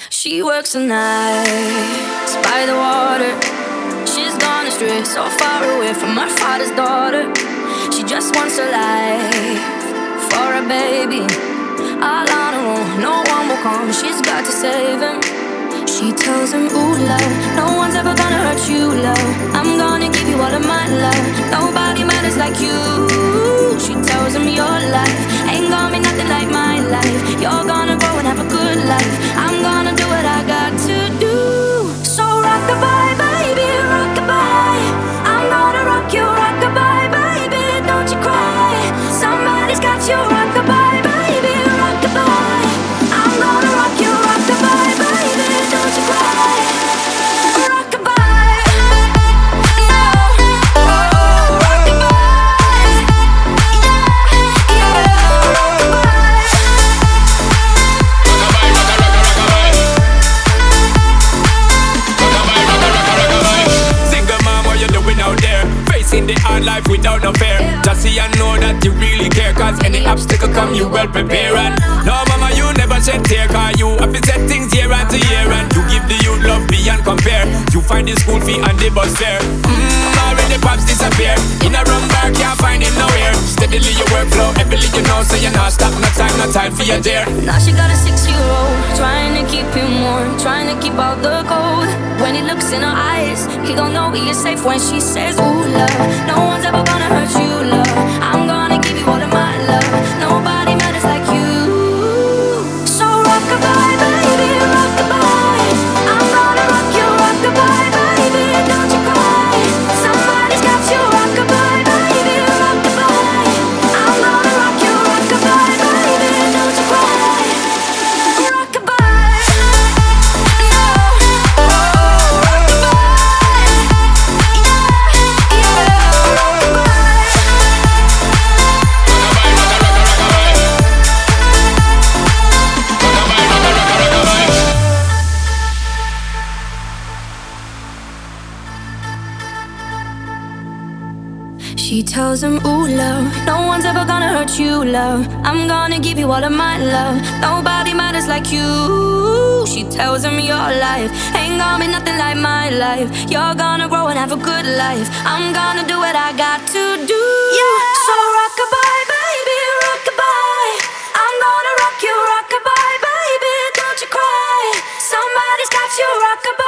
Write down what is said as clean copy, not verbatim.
She works the nights by the water. She's gone astray, so far away from her father's daughter. She just wants a life for a baby. All on her own, no one will come. She's got to save him. She tells him, ooh, love, no one's ever gonna hurt you, love. I'm gonna give you all of my love. Nobody matters like you. She tells him your life ain't gonna be nothing like my life. You're gonna grow and have a good life. I'm gonna do what I got to do. So rock-a-bye, baby, rock-a-bye. I'm gonna rock you, rock-a-bye, baby. Don't you cry. Somebody's got you, rock-a-bye, baby, rock-a-bye. I'm gonna rock you, rock-a-bye, baby. Don't you cry. Rock-a-bye. No. Oh, rock-a-bye. Yeah, yeah. Rock-a-bye. Single mom, what you doing out there? Facing the hard life without no fear. Just see and know that you really care. Cause any obstacle come, you well prepare. And no mama, you never shed tear. Cause you have to set things year after year. And you give the youth love beyond compare. You find the school fee and the bus fare. Already pops disappear. In a run bar, can't find him nowhere. Steadily your workflow, everything you know. So you're not stop, no time for your dear. Now she got a 6-year-old, trying to keep him warm, trying to keep out the cold. When he looks in her eyes, he gon' know he is safe when she says, ooh, love, no one's ever gonna hurt you, love. I'm gonna give you all of my love. Nobody matters like you. So rock-a-bye, baby, rock-a-bye. I'm gonna rock you, rock-a-bye, baby. Don't you cry. Somebody's got you, rock-a-bye, baby, rock-a-bye. I'm gonna rock you, rock-a-bye, baby. Don't you cry. Rock-a-bye. No. Oh, rock-a-bye. Yeah, yeah. Rock-a-bye. She tells him, ooh, love, no one's ever gonna hurt you, love. I'm gonna give you all of my love. Nobody matters like you. She tells him your life ain't gonna be nothing like my life. You're gonna grow and have a good life. I'm gonna do what I got to do. Yeah. So rock-a-bye, baby, rock-a-bye. I'm gonna rock you, rock-a-bye, baby. Don't you cry. Somebody's got you, rock-a-bye.